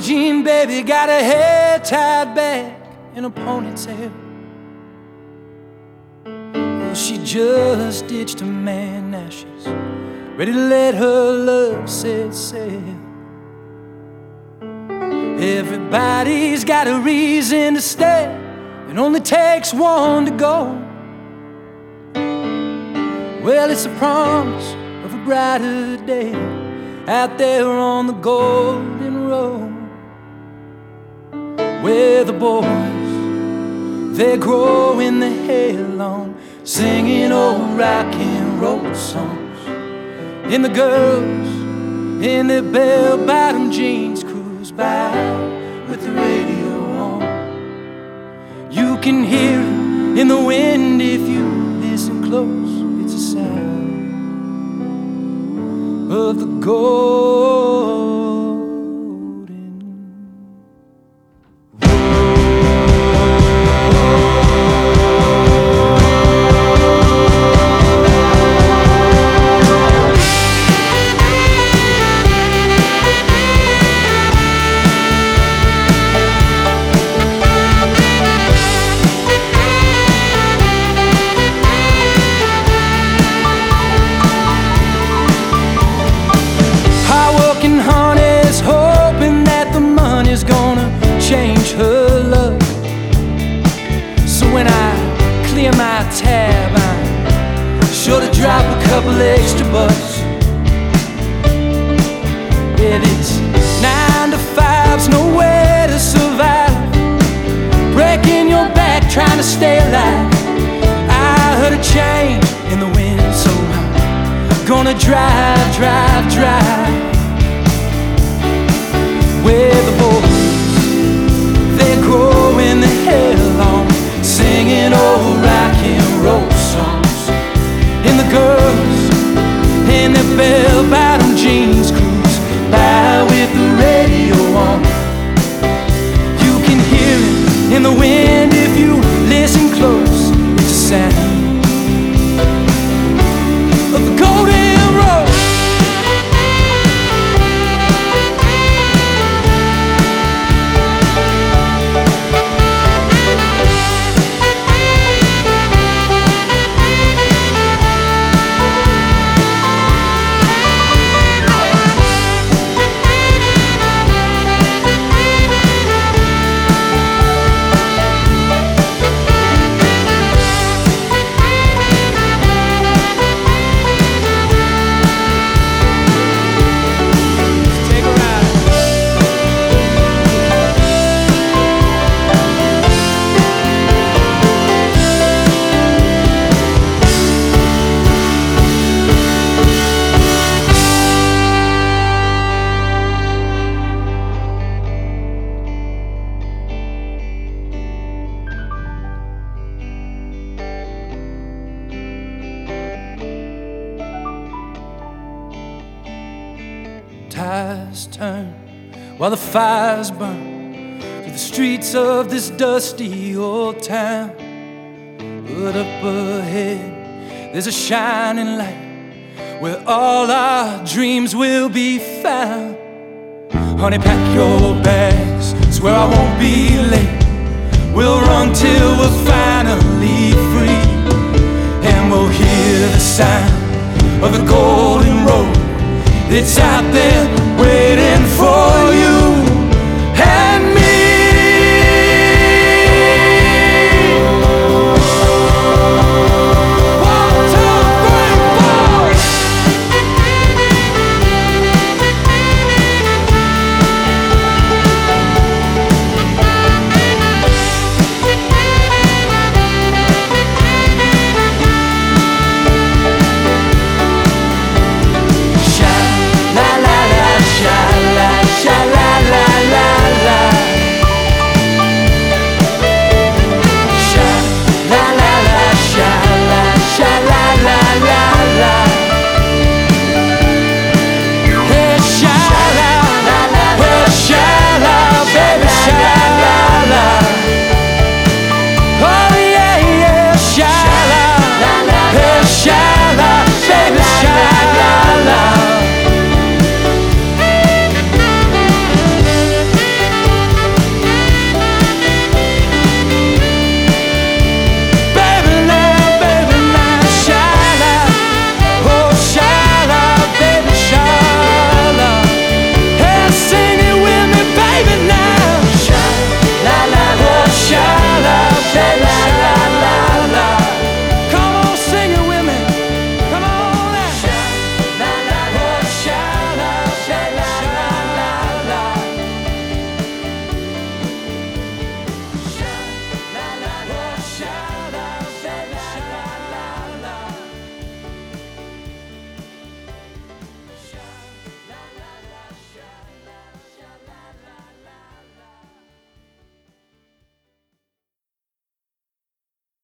Jean baby got her hair tied back in a ponytail. Well, she just ditched a man, now she's ready to let her love set sail. Everybody's got a reason to stay, it only takes one to go. Well, it's a promise of a brighter day out there on the golden road, where the boys, they're growing their hair long, singing old rock and roll songs, and the girls in their bell-bottom jeans cruise by with the radio on. You can hear it in the wind if you listen close. It's a sound of the golden change her luck. So when I clear my tab, I'm sure to drop a couple extra bucks. Yeah, this 9 to 5's no way to survive, breaking your back trying to stay alive. I heard a change in the wind, so I'm gonna drive, drive, drive where the boys, they're growing their hair long, singing old rock and roll songs, and the girls in their bell-bottom jeans cruise by with the radio on. You can hear it in the wind if you listen close. It's a sound of the golden road. Tires turn while the fires burn through the streets of this dusty old town. But up ahead there's a shining light where all our dreams will be found. Honey, pack your bags, swear I won't be late. We'll run till we're finally free, and we'll hear the sound of the golden road. It's out there waiting for